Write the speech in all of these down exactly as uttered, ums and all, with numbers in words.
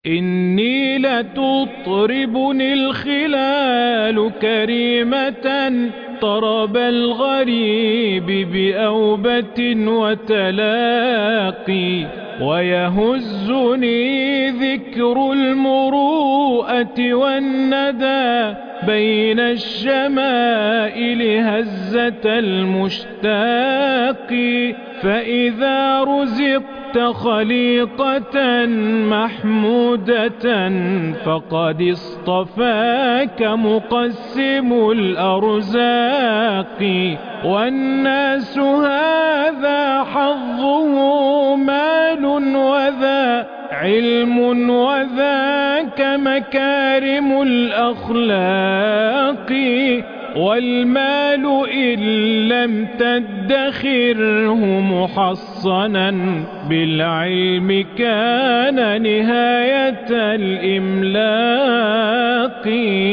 إني لتطربني الخلال كريمة طرب الغريب بأوبة وتلاقي، ويهزني ذكر المروءة والندى بين الشمائل هزة المشتاق. فإذا رزقت خليقة محمودة فقد اصطفاك مقسم الأرزاق. والناس هذا حظه مال وذا علم وذاك مكارم الأخلاق. والمال إن لم تدخره محصنا بالعلم كان نهاية الإملاق.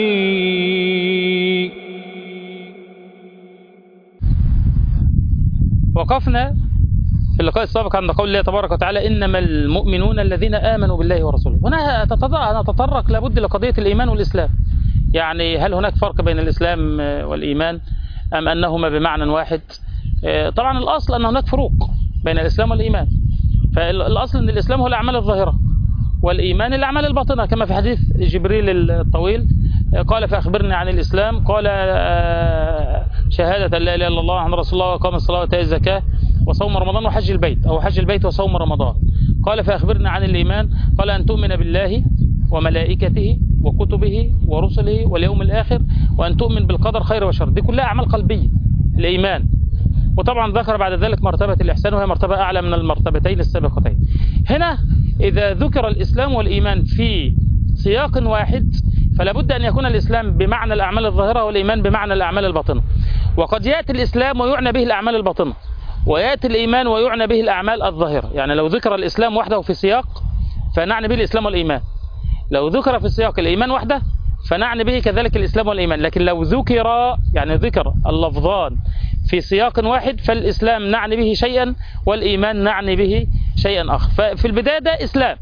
وقفنا في اللقاء السابق عند قول الله تبارك وتعالى إنما المؤمنون الذين آمنوا بالله ورسوله. هنا نتطرق لابد لقضية الإيمان والإسلام. يعني هل هناك فرق بين الإسلام والإيمان أم أنهما بمعنى واحد؟ طبعا الأصل أن هناك فروق بين الإسلام والإيمان. فالأصل أن الإسلام هو الأعمال الظاهرة والإيمان الأعمال الباطنة، كما في حديث جبريل الطويل قال فأخبرني عن الإسلام، قال شهادة لا إله إلا الله محمد رسول الله وإقام الصلاة وإيتاء الزكاة وصوم رمضان وحج البيت، أو حج البيت وصوم رمضان. قال فأخبرني عن الإيمان، قال أن تؤمن بالله وملائكته وكتبه ورسله واليوم الآخر وأن تؤمن بالقدر خير وشر. دي كلها أعمال قلبية الإيمان. وطبعا ذكر بعد ذلك مرتبة الإحسان وهي مرتبة أعلى من المرتبتين السابقتين. هنا إذا ذكر الإسلام والإيمان في سياق واحد فلا بد أن يكون الإسلام بمعنى الأعمال الظاهرة والإيمان بمعنى الأعمال الباطنة. وقد يأتي الإسلام ويعنى به الأعمال الباطنة، ويأتي الإيمان ويعنى به الأعمال الظاهرة. يعني لو ذكر الإسلام وحده في سياق فنعني به الإسلام والإيمان، لو ذكر في السياق الإيمان وحده فنعني به كذلك الإسلام والإيمان. لكن لو ذكر يعني ذكر اللفظان في سياق واحد فالإسلام نعني به شيئا والإيمان نعني به شيئا آخر. ففي البداية ده إسلام.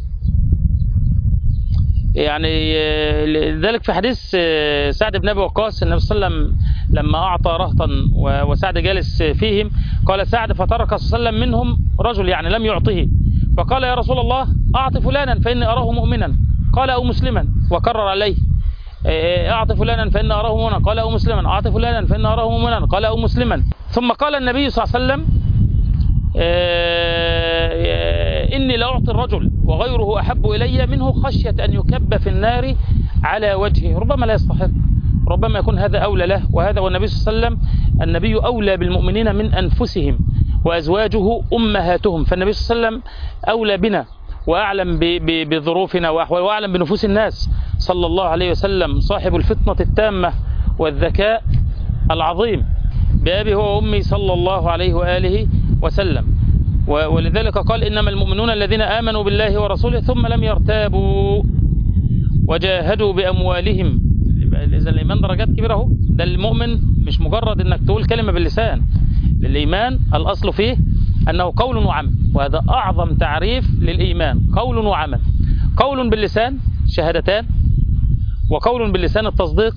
يعني لذلك في حديث سعد بن أبي وقاص النبي صلى الله عليه وسلم لما أعطى رهطا وسعد جالس فيهم قال سعد فترك صلى الله عليه وسلم منهم رجل يعني لم يعطه، فقال يا رسول الله أعط فلانا فإني أراه مؤمنا، قال أو مسلما، وكرر عليه أعط فلانا فإني أراه مؤمنا، قال أو مسلما، أعط فلانا فإني أراه مؤمنا، قال أو مسلما. ثم قال النبي صلى الله عليه وسلم إني لأعطي الرجل وغيره أحب إلي منه خشية أن يكب في النار على وجهه، ربما لا يستحق، ربما يكون هذا أولى له. وهذا والنبي صلى الله عليه وسلم النبي أولى بالمؤمنين من أنفسهم وأزواجه أمهاتهم، فالنبي صلى الله عليه وسلم أولى بنا وأعلم بظروفنا وأعلم بنفوس الناس صلى الله عليه وسلم، صاحب الفطنة التامة والذكاء العظيم بأبي هو وأمي صلى الله عليه وآله وسلم. ولذلك قال إنما المؤمنون الذين آمنوا بالله ورسوله ثم لم يرتابوا وجاهدوا بأموالهم. إذا الإيمان درجات كبيرة، ده المؤمن مش مجرد إنك تقول كلمة باللسان. للإيمان الأصل فيه أنه قول وعمل، وهذا أعظم تعريف للإيمان، قول وعمل. قول باللسان شهادتان، وقول باللسان التصديق،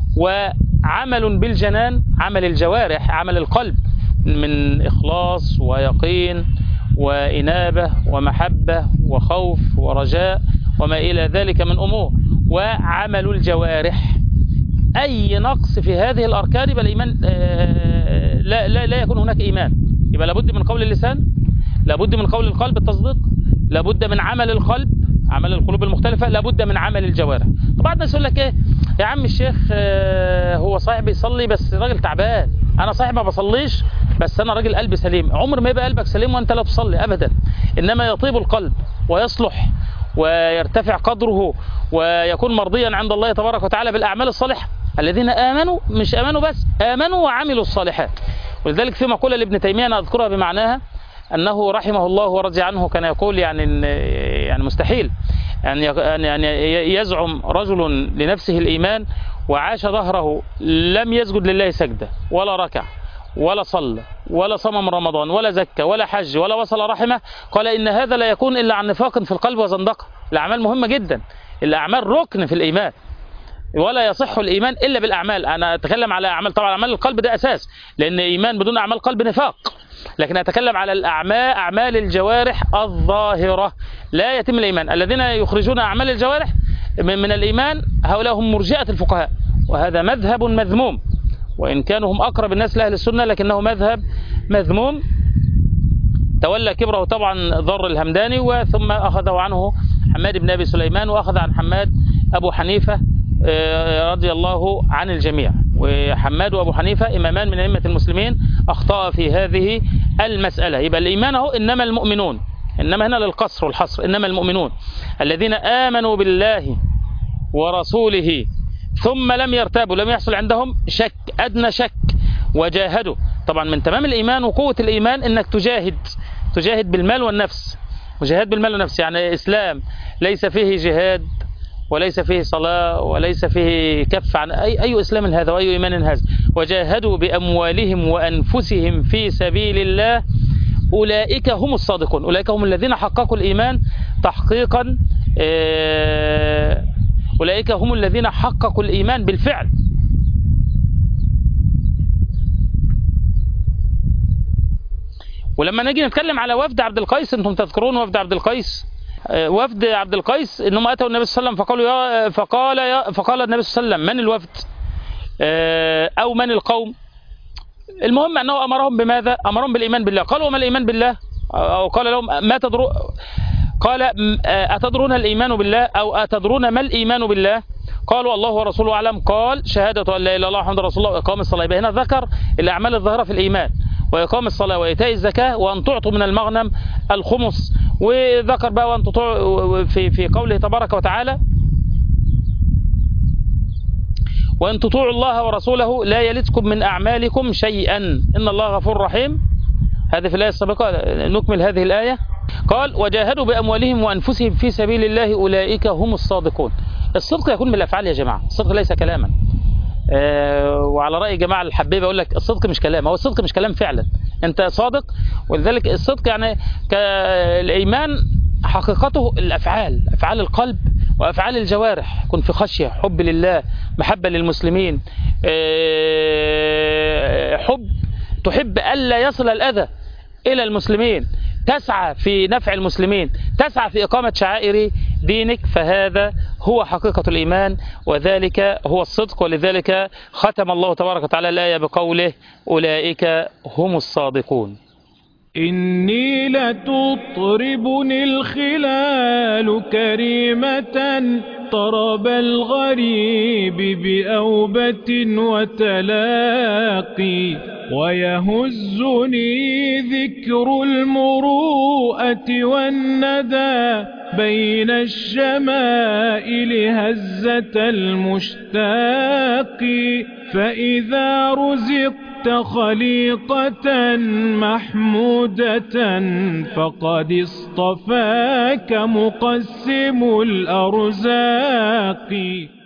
وعمل بالجنان عمل الجوارح عمل القلب من إخلاص ويقين وإنابة ومحبة وخوف ورجاء وما إلى ذلك من أمور. وعمل الجوارح أي نقص في هذه الأركان يبقى الإيمان لا, لا, لا يكون هناك إيمان. يبقى لابد من قول اللسان، لابد من قول القلب التصديق، لابد من عمل القلب عمل القلوب المختلفة، لابد من عمل الجوارح. طبعا الناس يقول لك ايه يا عم الشيخ هو صاحب بيصلي بس راجل تعبان، انا صاحب ما بصليش بس انا راجل قلبي سليم. عمر ما يبقى قلبك سليم وانت لا تصلي ابدا، انما يطيب القلب ويصلح ويرتفع قدره ويكون مرضيا عند الله تبارك وتعالى بالأعمال الصالحة. الذين آمنوا مش آمنوا بس، آمنوا وعملوا الصالحات. ولذلك في مقولة لابن تيمية أنا أذكرها بمعناها، أنه رحمه الله ورضي عنه كان يقول يعني يعني مستحيل يعني يعني يزعم رجل لنفسه الإيمان وعاش ظهره لم يسجد لله سجدة ولا ركع ولا صلى ولا صام رمضان ولا زكى ولا حج ولا وصل رحمه، قال إن هذا لا يكون إلا عن نفاق في القلب وزندقة. الأعمال مهمة جدا، الأعمال ركن في الإيمان، ولا يصح الإيمان إلا بالأعمال. أنا أتكلم على أعمال، طبعا أعمال القلب ده أساس، لأن إيمان بدون أعمال قلب نفاق، لكن أتكلم على الأعمال، أعمال الجوارح الظاهرة لا يتم الإيمان. الذين يخرجون أعمال الجوارح من الإيمان هؤلاء هم مرجئة الفقهاء، وهذا مذهب مذموم، وإن كانوا هم أقرب الناس لأهل السنة لكنه مذهب مذموم. تولى كبره طبعا ضر الهمداني، وثم أخذه عنه حماد بن أبي سليمان، وأخذ عن حماد أبو حنيفة رضي الله عن الجميع. وحماد وأبو حنيفة إمامان من أئمة المسلمين أخطأ في هذه المسألة. يبقى الإيمان هو إنما المؤمنون، إنما هنا للقصر والحصر، إنما المؤمنون الذين آمنوا بالله ورسوله ثم لم يرتابوا، لم يحصل عندهم شك، أدنى شك، وجاهدوا. طبعا من تمام الإيمان وقوة الإيمان إنك تجاهد، تجاهد بالمال والنفس. وجهاد بالمال والنفس يعني إسلام ليس فيه جهاد وليس فيه صلاة وليس فيه كف عن أي, أي إسلام هذا وأي إيمان هذا. وجاهدوا بأموالهم وأنفسهم في سبيل الله أولئك هم الصادقون، أولئك هم الذين حققوا الإيمان تحقيقا، أولئك هم الذين حققوا الإيمان بالفعل. ولما نجي نتكلم على وفد عبد القيس، انتم تذكرون وفد عبد القيس، وفد عبد القيس انهم اتوا النبي صلى الله عليه وسلم فقالوا يا فقال يا فقال النبي صلى الله عليه وسلم من الوفد او من القوم. المهم انه امرهم بماذا؟ امرهم بالايمان بالله. قالوا وما الايمان بالله؟ او قال لهم ما تدرون، قال اتدرون الايمان بالله او اتدرون ما الايمان بالله؟ قالوا الله ورسوله اعلم. قال شهاده ان لا اله الا الله محمد رسول الله واقام الصلاه. يبقى هنا ذكر الاعمال الظاهره في الايمان، وإقام الصلاة وإيتاء الزكاة وأن تعطوا من المغنم الخمس. وذكر بقى وأن تطيعوا في في قوله تبارك وتعالى وأن تطيعوا الله ورسوله لا يلدكم من أعمالكم شيئا إن الله غفور رحيم. هذه في الآية السابقة، نكمل هذه الآية. قال وجاهدوا بأموالهم وأنفسهم في سبيل الله أولئك هم الصادقون. الصدق يكون بالأفعال يا جماعة، الصدق ليس كلاما. أه وعلى رأي جماعة الحبيب أقول لك الصدق مش كلام، هو الصدق مش كلام فعلا، أنت صادق. ولذلك الصدق يعني كالإيمان حقيقته الأفعال، أفعال القلب وأفعال الجوارح. كن في خشية، حب لله، محبة للمسلمين، أه حب تحب ألا يصل الأذى إلى المسلمين، تسعى في نفع المسلمين، تسعى في إقامة شعائر دينك. فهذا هو حقيقة الإيمان، وذلك هو الصدق. ولذلك ختم الله تبارك وتعالى الآية بقوله أولئك هم الصادقون. إني لتطربني الخلال كريمة طرب الغريب بأوبة وتلاقي، ويهزني ذكر المروءة والندى بين الشمائل هزة المشتاق. فإذا رزقت خليقة محمودة فقد اصطفاك مقسم الأرزاق.